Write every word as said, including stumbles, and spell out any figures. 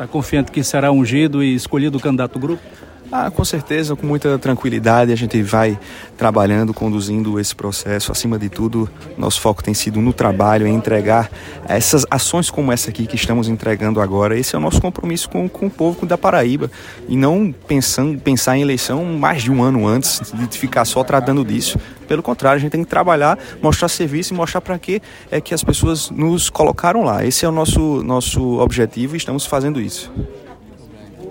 Está confiante que será ungido e escolhido o candidato do grupo? Ah, com certeza, com muita tranquilidade, a gente vai trabalhando, conduzindo esse processo. Acima de tudo, nosso foco tem sido no trabalho, em entregar essas ações como essa aqui que estamos entregando agora. Esse é o nosso compromisso com, com o povo da Paraíba. E não pensando, pensar em eleição mais de um ano antes, de ficar só tratando disso. Pelo contrário, a gente tem que trabalhar, mostrar serviço e mostrar para que é que as pessoas nos colocaram lá. Esse é o nosso, nosso objetivo e estamos fazendo isso.